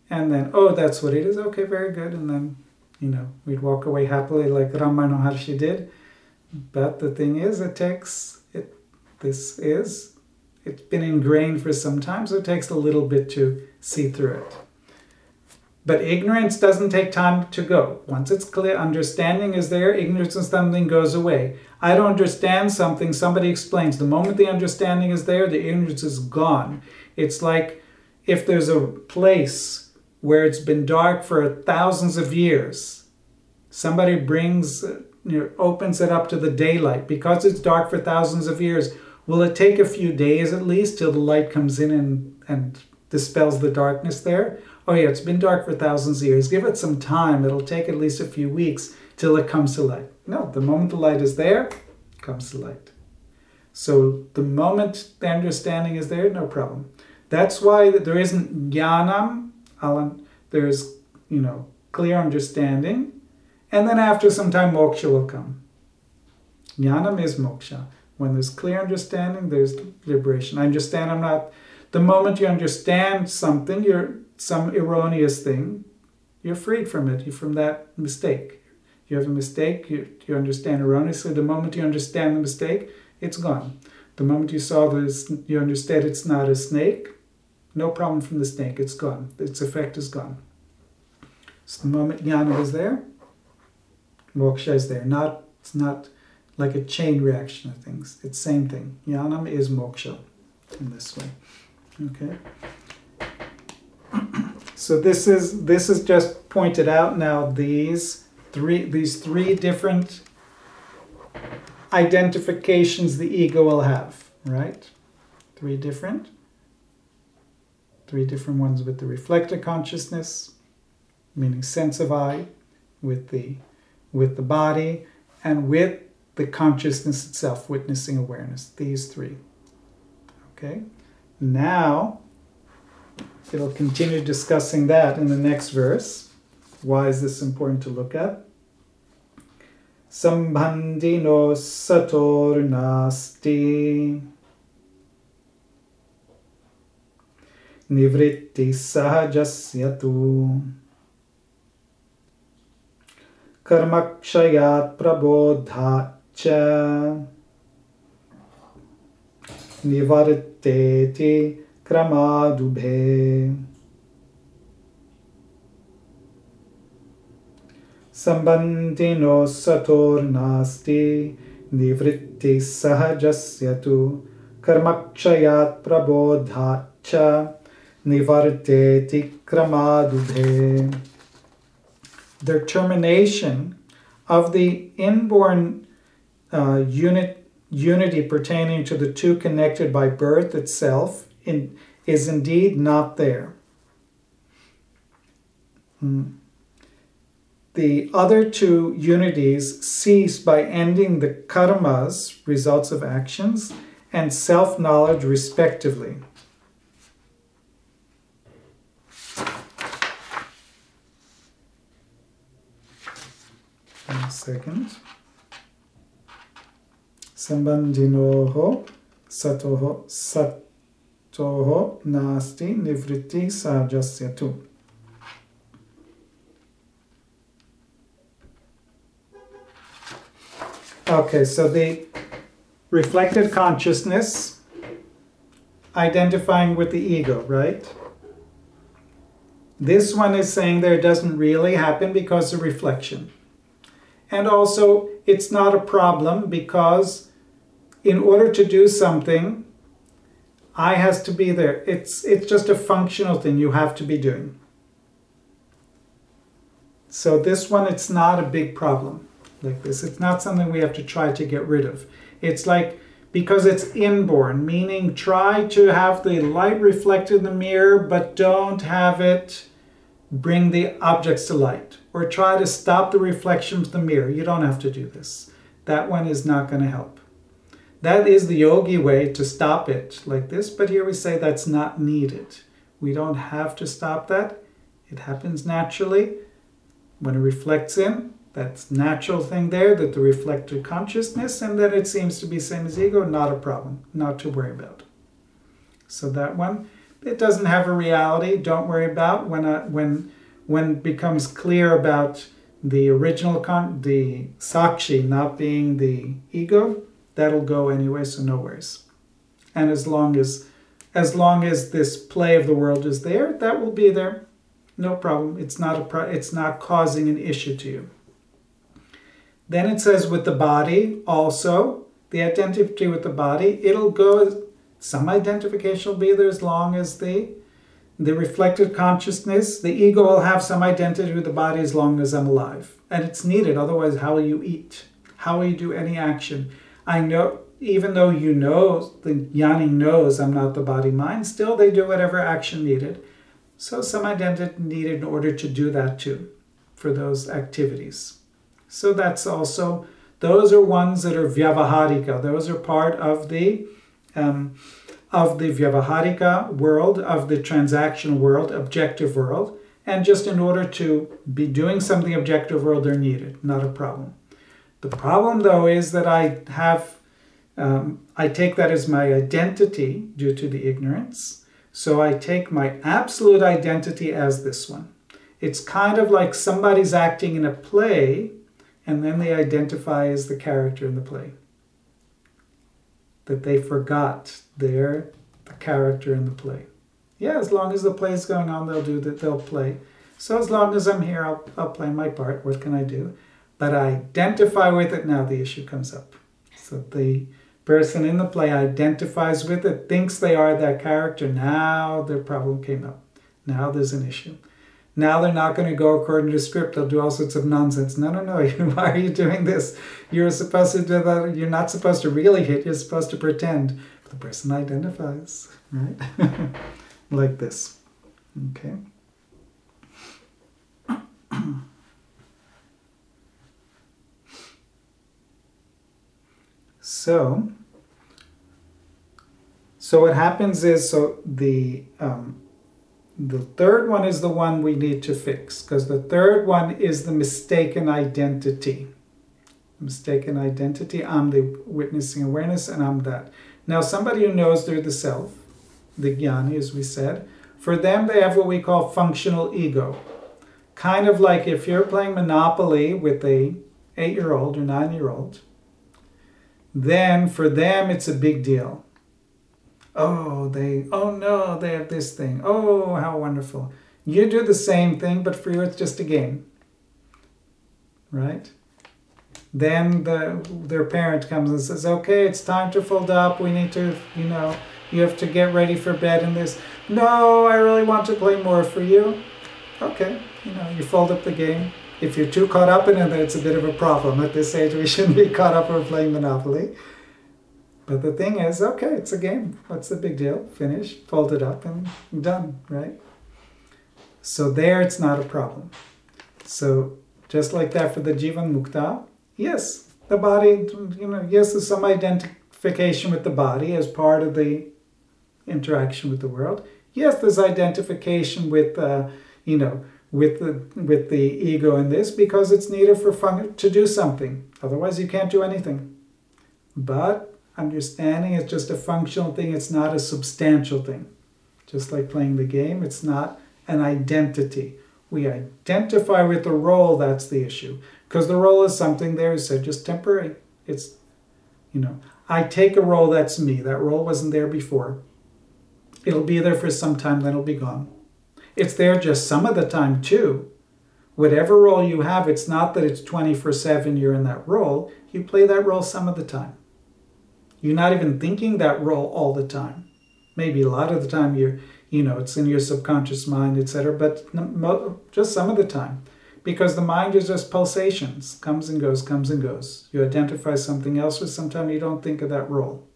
and then, oh, that's what it is. Okay, very good. And then, you know, we'd walk away happily like Ramana Maharshi did. But the thing is, it takes, it. this is, it's been ingrained for some time, so it takes a little bit to see through it. But ignorance doesn't take time to go. Once it's clear, understanding is there, ignorance of something goes away. I don't understand something, somebody explains. The moment the understanding is there, the ignorance is gone. It's like if there's a place where it's been dark for thousands of years, somebody brings, you know, opens it up to the daylight. Because it's dark for thousands of years, will it take a few days at least till the light comes in and, and dispels the darkness there? Oh yeah, it's been dark for thousands of years. Give it some time. It'll take at least a few weeks till it comes to light. No, the moment the light is there, comes to light. So the moment the understanding is there, no problem. That's why there isn't jnanam, Alan. There's, you know, clear understanding. And then after some time, moksha will come. Jnanam is moksha. When there's clear understanding, there's liberation. I understand I'm not... The moment you understand something, you're some erroneous thing, you're freed from it, you're from that mistake. You have a mistake, you, you understand erroneously. The moment you understand the mistake, it's gone. The moment you saw this, you understand it's not a snake, no problem from the snake, it's gone. Its effect is gone. So the moment jnana is there, moksha is there. Not, it's not like a chain reaction of things. It's the same thing. Jnanam is moksha in this way. Okay. So this is this is just pointed out now. These three these three different identifications the ego will have, right? Three different, three different ones with the reflected consciousness, meaning sense of I, with the with the body, and with the consciousness itself, witnessing awareness. These three. Okay. Now, it'll continue discussing that in the next verse. Why is this important to look at? Sambandino sator nasti nivritti sahajasyatu karmakshayat prabodhacha nivarteti kramadubhe. Sambandino sator nasti nivritti sahajasyatu karmakshayat prabodhacha nivarteti kramadubhe. The termination of the inborn uh, unit unity pertaining to the two connected by birth itself in, is indeed not there. Hmm. The other two unities cease by ending the karmas, results of actions, and self-knowledge respectively. One second. Sambandinoho satoho satoho nasti nivritti sahajasyatu. Okay, so the reflected consciousness identifying with the ego, right? This one is saying there doesn't really happen because of reflection. And also, it's not a problem because in order to do something, I has to be there. It's, it's just a functional thing you have to be doing. So this one, it's not a big problem like this. It's not something we have to try to get rid of. It's like, because it's inborn, meaning try to have the light reflected in the mirror, but don't have it bring the objects to light. Or try to stop the reflection of the mirror. You don't have to do this. That one is not going to help. That is the yogi way to stop it like this, but here we say that's not needed. We don't have to stop that. It happens naturally. When it reflects in, that's natural thing there, that the reflected consciousness, and then it seems to be same as ego, not a problem, not to worry about. So that one, It doesn't have a reality. Don't worry about when I, when when it becomes clear about the original con the Sakshi not being the ego, that'll go anyway, so no worries. And as long as as long as this play of the world is there, that will be there. No problem. It's not a pro it's not causing an issue to you. Then it says with the body also, the identity with the body, it'll go, some identification will be there as long as the the reflected consciousness, the ego will have some identity with the body as long as I'm alive. And it's needed, otherwise how will you eat? How will you do any action? I know, even though you know, the Jnani knows I'm not the body mind, still they do whatever action needed. So some identity needed in order to do that too, for those activities. So that's also, those are ones that are vyavaharika. Those are part of the um, of the vyavaharika world, of the transaction world, objective world. And just in order to be doing something objective world, they're needed, not a problem. The problem though is that I have, um, I take that as my identity due to the ignorance. So I take my absolute identity as this one. It's kind of like somebody's acting in a play and then they identify as the character in the play. That they forgot they're the character in the play. Yeah, as long as the play is going on, they'll do that, they'll play. So as long as I'm here, I'll, I'll play my part. What can I do? But I identify with it, now the issue comes up. So the person in the play identifies with it, thinks they are that character, now their problem came up. Now there's an issue. Now they're not going to go according to script. They'll do all sorts of nonsense. No, no, no. Why are you doing this? You're supposed to do that. You're not supposed to really hit. You're supposed to pretend. But the person identifies, right? Like this. Okay. So, so what happens is, so the um, the third one is the one we need to fix, because the third one is the mistaken identity. Mistaken identity, I'm the witnessing awareness and I'm that. Now somebody who knows they're the self, the jnani as we said, for them they have what we call functional ego. Kind of like if you're playing Monopoly with a eight-year-old or nine-year-old, then for them it's a big deal. Oh, they, oh no, they have this thing. Oh, how wonderful. You do the same thing, but for you it's just a game. Right? Then the their parent comes and says, okay, it's time to fold up. We need to, you know, you have to get ready for bed and this. No, I really want to play more for you. Okay, you know, you fold up the game. If you're too caught up in it, then it's a bit of a problem. At this age, we shouldn't be caught up in playing Monopoly. But the thing is, okay, it's a game. What's the big deal? Finish, fold it up, and done, right? So there, it's not a problem. So just like that for the Jivan Mukta, yes, the body, you know, yes, there's some identification with the body as part of the interaction with the world. Yes, there's identification with, uh, you know, with the with the ego in this because it's needed for fun to do something. Otherwise, you can't do anything. But understanding it's just a functional thing. It's not a substantial thing. Just like playing the game, it's not an identity. We identify with the role. That's the issue. Because the role is something there is said just temporary. It's, you know, I take a role that's me. That role wasn't there before. It'll be there for some time, then it'll be gone. It's there just some of the time too. Whatever role you have, it's not that it's twenty-four seven you're in that role. You play that role some of the time. You're not even thinking that role all the time. Maybe a lot of the time you're, you know, it's in your subconscious mind, et cetera, but just some of the time. Because the mind is just pulsations, comes and goes, comes and goes. You identify something else with, sometimes you don't think of that role.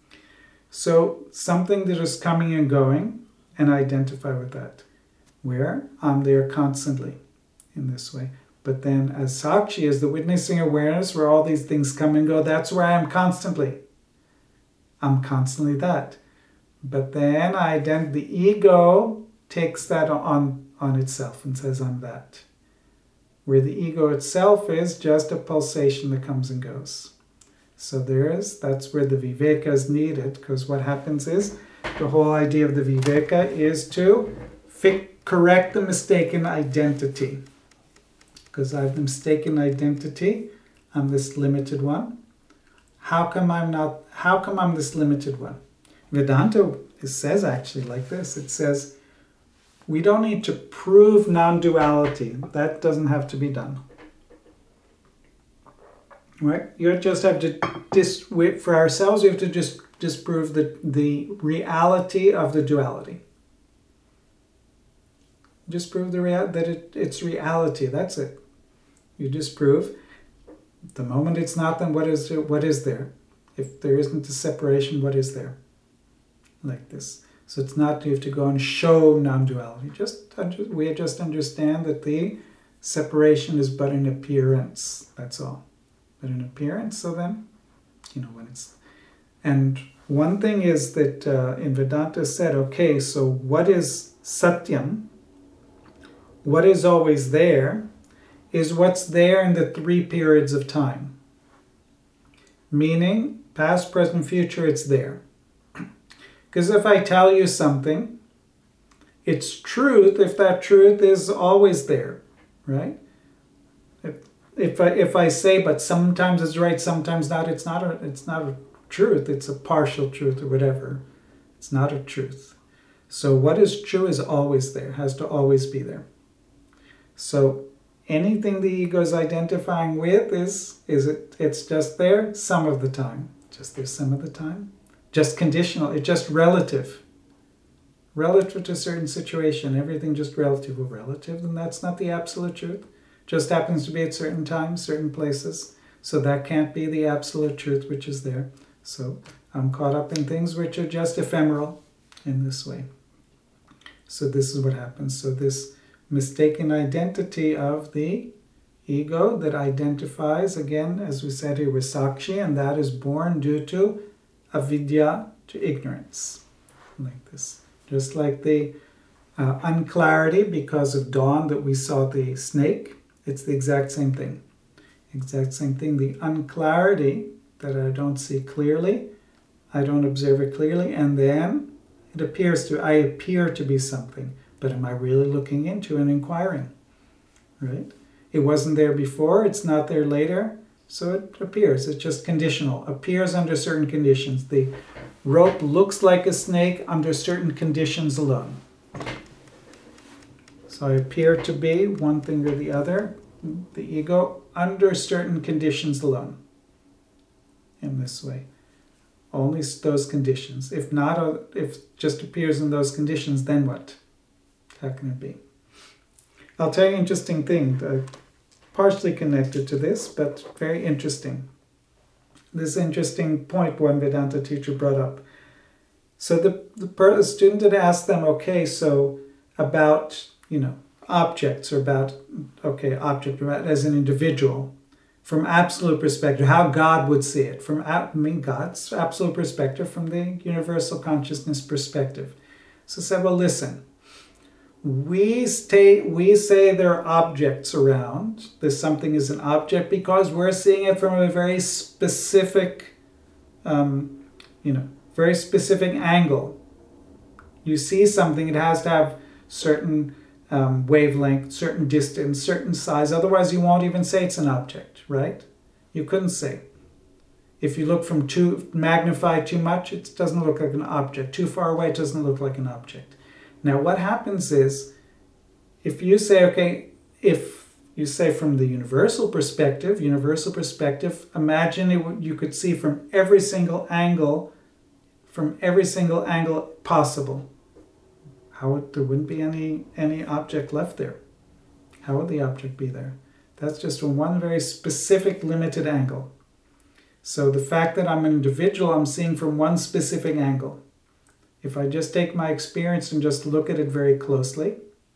So something that is coming and going, and I identify with that. Where I'm there constantly in this way. But then as Sakshi, as the witnessing awareness, where all these things come and go, that's where I am constantly. I'm constantly that. But then I ident- the ego takes that on, on itself and says, I'm that. Where the ego itself is just a pulsation that comes and goes. So there is, that's where the viveka is needed, because what happens is, The whole idea of the Viveka is to fi- correct the mistaken identity. Because I have the mistaken identity, I'm this limited one. How come I'm not, how come I'm this limited one? Vedanta it says actually like this. It says, we don't need to prove non-duality. That doesn't have to be done. Right? You just have to, dis, for ourselves, we have to just disprove the, the reality of the duality. Just prove the rea- that it, it's reality. That's it. You disprove. The moment it's not, then what is what is there? If there isn't a separation, what is there? Like this. So it's not you have to go and show non-duality. Just we just understand that the separation is but an appearance. That's all. But an appearance. So then, you know, when it's and one thing is that uh, in Vedanta said, okay, so what is Satyam? What is always there is what's there in the three periods of time. Meaning, past, present, future, it's there. Because if I tell you something, it's truth if that truth is always there, right? If, if, I, if I say, but sometimes it's right, sometimes not, it's not a, it's not a truth, it's a partial truth or whatever. It's not a truth. So what is true is always there, has to always be there. So anything the ego is identifying with is, is it, it's just there some of the time. Just there some of the time. Just conditional. It's just relative. Relative to a certain situation. Everything just relative. Well, relative, then that's not the absolute truth. Just happens to be at certain times, certain places. So that can't be the absolute truth which is there. So I'm caught up in things which are just ephemeral in this way. So this is what happens. So this mistaken identity of the ego that identifies, again, as we said here, with Sakshi, and that is born due to avidya, to ignorance. Like this. Just like the uh, unclarity because of dawn that we saw the snake, it's the exact same thing. Exact same thing. The unclarity that I don't see clearly, I don't observe it clearly, and then it appears to, I appear to be something. But am I really looking into and inquiring? Right? It wasn't there before, it's not there later, so it appears. It's just conditional. Appears under certain conditions. The rope looks like a snake under certain conditions alone. So I appear to be one thing or the other, the ego, under certain conditions alone. In this way. Only those conditions. If not, if it just appears in those conditions, then what? How can it be? I'll tell you an interesting thing, uh, partially connected to this, but very interesting. This interesting point one Vedanta teacher brought up. So the, the student had asked them, okay, so about, you know, objects or about, okay, object as an individual, from absolute perspective, how God would see it, from I mean God's absolute perspective, from the universal consciousness perspective. So I said, well, listen, we stay, we say there are objects around, this something is an object because we're seeing it from a very specific, um, you know, very specific angle. You see something, it has to have certain um, wavelength, certain distance, certain size, otherwise you won't even say it's an object, right? You couldn't say. If you look from too, magnify too much, it doesn't look like an object. Too far away, it doesn't look like an object. Now what happens is, if you say, okay, if you say from the universal perspective, universal perspective, imagine it, you could see from every single angle, from every single angle possible. How would, there wouldn't be any, any object left there. How would the object be there? That's just from one very specific limited angle. So the fact that I'm an individual, I'm seeing from one specific angle. If I just take my experience and just look at it very closely,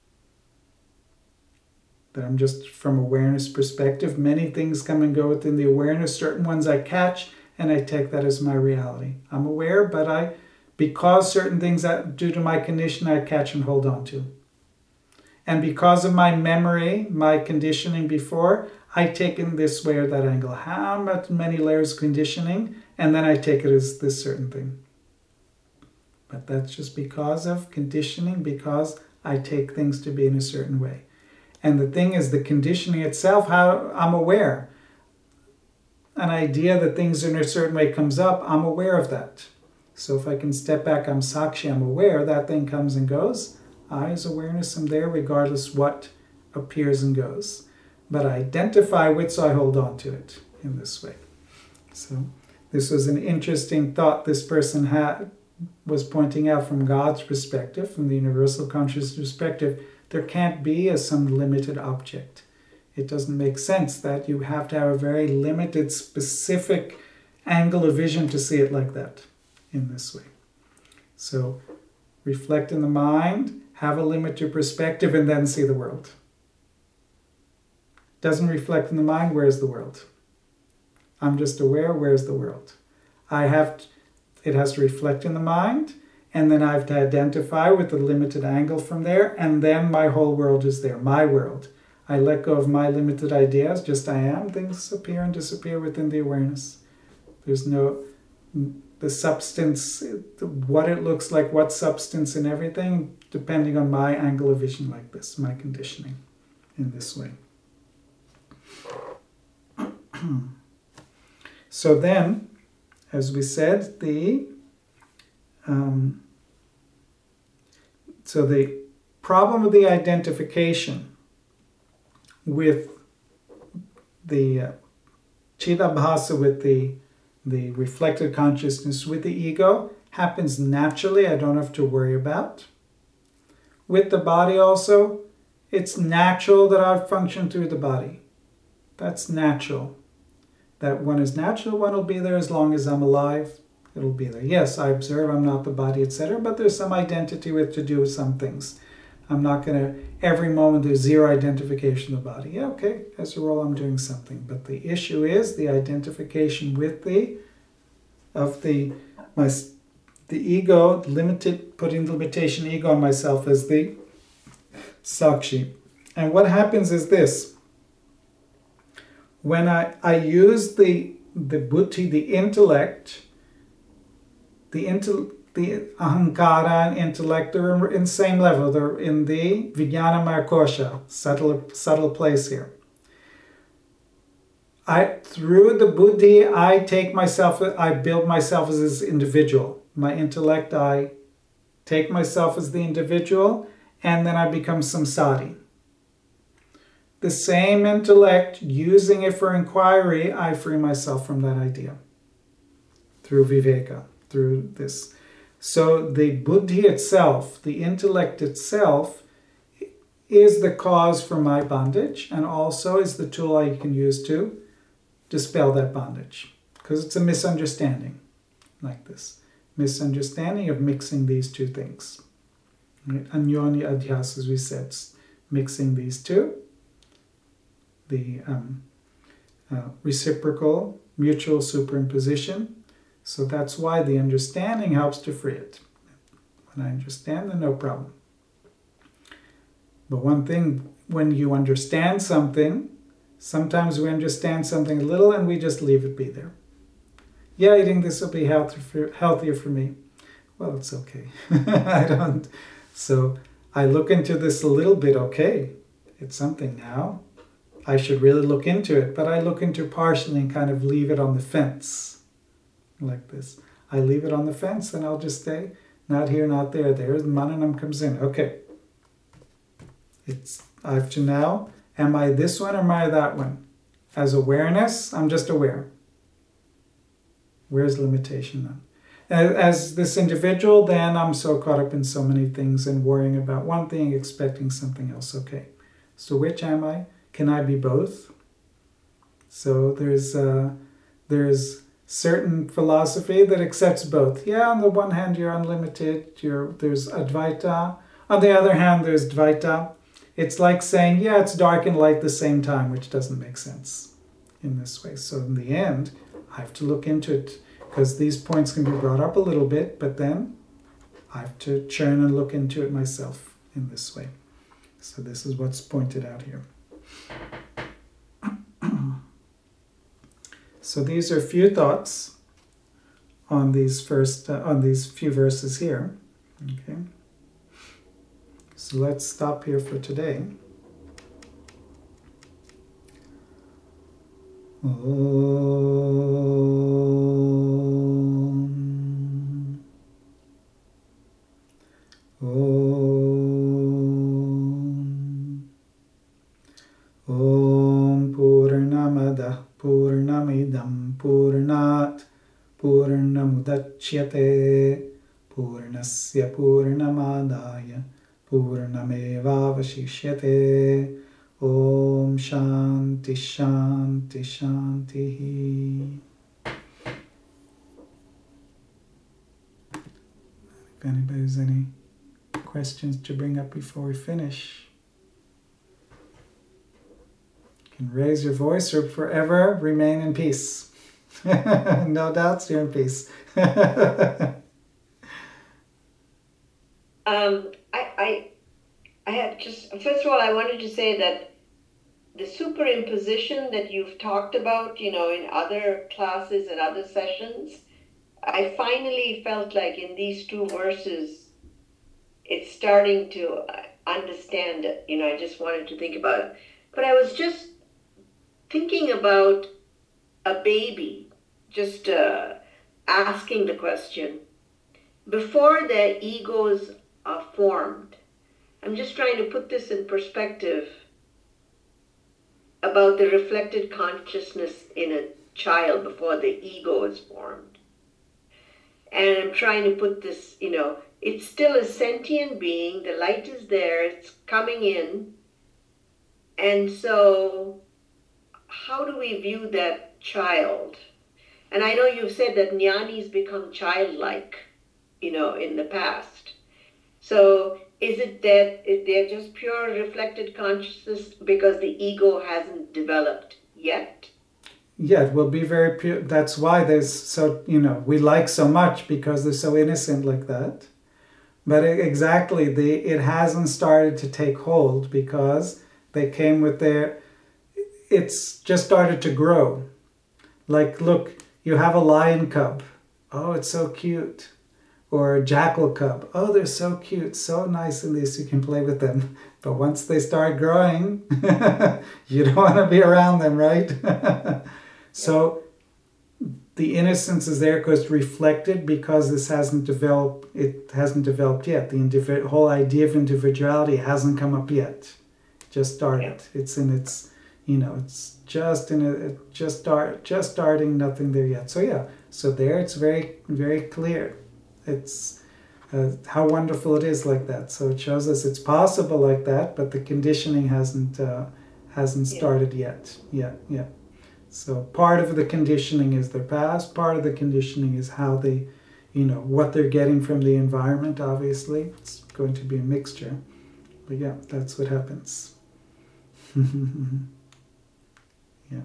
that I'm just from awareness perspective, many things come and go within the awareness, certain ones I catch, and I take that as my reality. I'm aware, but I, because certain things that due to my condition I catch and hold on to. And because of my memory, my conditioning before, I take it in this way or that angle. How much many layers of conditioning, and then I take it as this certain thing. But that's just because of conditioning, because I take things to be in a certain way. And the thing is, the conditioning itself, how I'm aware. An idea that things in a certain way comes up, I'm aware of that. So if I can step back, I'm sakshi, I'm aware, that thing comes and goes. I, as awareness, am there regardless what appears and goes. But I identify with, so I hold on to it in this way. So this was an interesting thought this person had, was pointing out from God's perspective, from the universal consciousness perspective. There can't be a some limited object. It doesn't make sense that you have to have a very limited, specific angle of vision to see it like that, in this way. So reflect in the mind, have a limited perspective, and then see the world. Doesn't reflect in the mind, where's the world? I'm just aware, where's the world? I have to, it has to reflect in the mind, and then I have to identify with the limited angle from there, and then my whole world is there, my world. I let go of my limited ideas, just I am, things appear and disappear within the awareness. There's no, the substance, what it looks like, what substance and everything, depending on my angle of vision like this, my conditioning in this way. So then, as we said, the um, so the problem of the identification with the uh, Chidabhasa, with the the reflected consciousness, with the ego, happens naturally. I don't have to worry about. With the body also, it's natural that I function through the body. That's natural. That one is natural, one will be there as long as I'm alive. It'll be there. Yes, I observe, I'm not the body, et cetera, but there's some identity with to do with some things. I'm not going to, every moment there's zero identification of the body. Yeah, okay, as a role I'm doing something. But the issue is the identification with the, of the, my, the ego, limited, putting the limitation ego on myself as the sakshi. And what happens is this. When I, I use the, the buddhi, the intellect, the intel, the ahankara and intellect are in the same level. They're in the vijnana kosha, subtle, subtle place here. I, through the buddhi, I take myself, I build myself as this individual. My intellect, I take myself as the individual, and then I become samsari. The same intellect, using it for inquiry, I free myself from that idea. Through viveka, through this. So the buddhi itself, the intellect itself, is the cause for my bondage, and also is the tool I can use to dispel that bondage. Because it's a misunderstanding, like this. Misunderstanding of mixing these two things. Right? Anyonya adhyas, as we said, mixing these two. The um, uh, reciprocal, mutual superimposition. So that's why the understanding helps to free it. When I understand, then no problem. But one thing, when you understand something, sometimes we understand something a little and we just leave it be there. Yeah, I think this will be healthier for, healthier for me. Well, it's okay. I don't. So I look into this a little bit, okay, it's something now. I should really look into it, but I look into partially and kind of leave it on the fence. Like this. I leave it on the fence and I'll just stay. Not here, not there. There's Mananam comes in. Okay. It's I have to now, am I this one or am I that one? As awareness, I'm just aware. Where's limitation then? As this individual, then I'm so caught up in so many things and worrying about one thing, expecting something else. Okay. So which am I? Can I be both? So there's uh, there's certain philosophy that accepts both. Yeah, on the one hand, you're unlimited. You're, there's Advaita. On the other hand, there's Dvaita. It's like saying, yeah, it's dark and light at the same time, which doesn't make sense in this way. So in the end, I have to look into it because these points can be brought up a little bit, but then I have to churn and look into it myself in this way. So this is what's pointed out here. So these are a few thoughts on these first uh, on these few verses here. Okay. So let's stop here for today. Om. Om. Om Purnamada Purnamidam Purnat Purnamudachyate Purnasya Purnamadaya Purnamevavashishyate. Om Shanti Shanti Shanti. If anybody has any questions to bring up before we finish, you can raise your voice or forever remain in peace. No doubts, you're in peace. um, I, I, I had just, first of all, I wanted to say that the superimposition that you've talked about, you know, in other classes and other sessions, I finally felt like in these two verses, it's starting to understand it. You know, I just wanted to think about it. But I was just thinking about a baby, just uh, asking the question, before their egos are formed. I'm just trying to put this in perspective about the reflected consciousness in a child before the ego is formed. And I'm trying to put this, you know, it's still a sentient being, the light is there, it's coming in. And so how do we view that child? And I know you've said that jnanis become childlike, you know, in the past. So is it that they're just pure reflected consciousness because the ego hasn't developed yet? Yeah, it will be very pure. That's why there's so, you know, we like so much because they're so innocent like that. But it, exactly, the it hasn't started to take hold because they came with their, it's just started to grow. Like, look, you have a lion cub. Oh, it's so cute. Or a jackal cub. Oh, they're so cute, so nice in this, you can play with them. But once they start growing, you don't want to be around them, right? So the innocence is there because it's reflected because this hasn't developed, it hasn't developed yet. The individ- whole idea of individuality hasn't come up yet. It just started. Yeah. It's in its, you know, it's just in a, it just start, just starting, nothing there yet. So yeah, so there it's very, very clear. It's uh, how wonderful it is like that. So it shows us it's possible like that, but the conditioning hasn't uh, hasn't started yeah. yet. Yeah, yeah. So part of the conditioning is their past. Part of the conditioning is how they, you know, what they're getting from the environment. Obviously, it's going to be a mixture. But yeah, that's what happens. Yeah.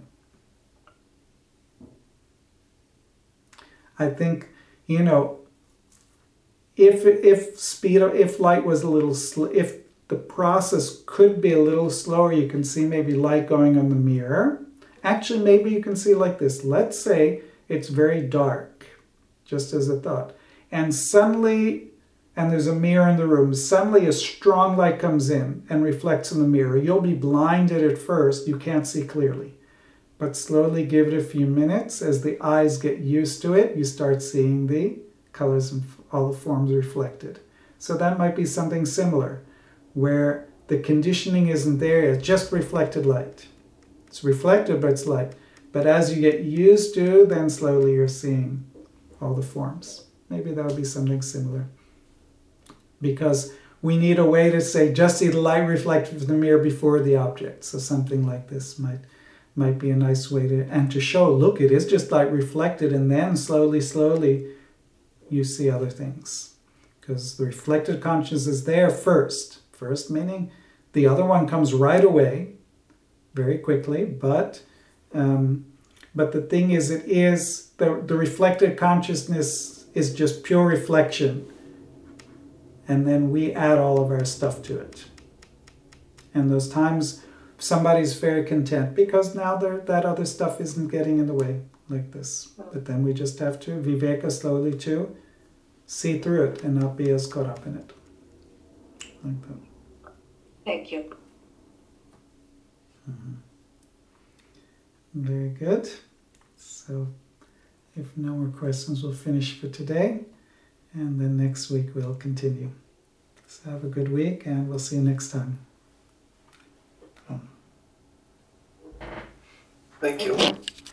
I think, you know. If if speed if light was a little sl- if the process could be a little slower, you can see maybe light going on the mirror. Actually, maybe you can see like this. Let's say it's very dark, just as a thought, and suddenly, and there's a mirror in the room. Suddenly, a strong light comes in and reflects in the mirror. You'll be blinded at first. You can't see clearly, but slowly give it a few minutes. As the eyes get used to it, you start seeing the colors and all the forms reflected. So that might be something similar, where the conditioning isn't there, it's just reflected light. It's reflected, but it's light. But as you get used to, then slowly you're seeing all the forms. Maybe that would be something similar. Because we need a way to say, just see the light reflected from the mirror before the object. So something like this might might be a nice way to, and to show, look, it is just light reflected, and then slowly, slowly, you see other things. Because the reflected consciousness is there first. First meaning the other one comes right away, very quickly, but um, but the thing is, it is, the, the reflected consciousness is just pure reflection. And then we add all of our stuff to it. And those times somebody's very content because now that other stuff isn't getting in the way like this. But then we just have to, viveka slowly too, see through it and not be as caught up in it. Like that. Thank you. Mm-hmm. Very good. So if no more questions, we'll finish for today. And then next week we'll continue. So have a good week and we'll see you next time. Thank you.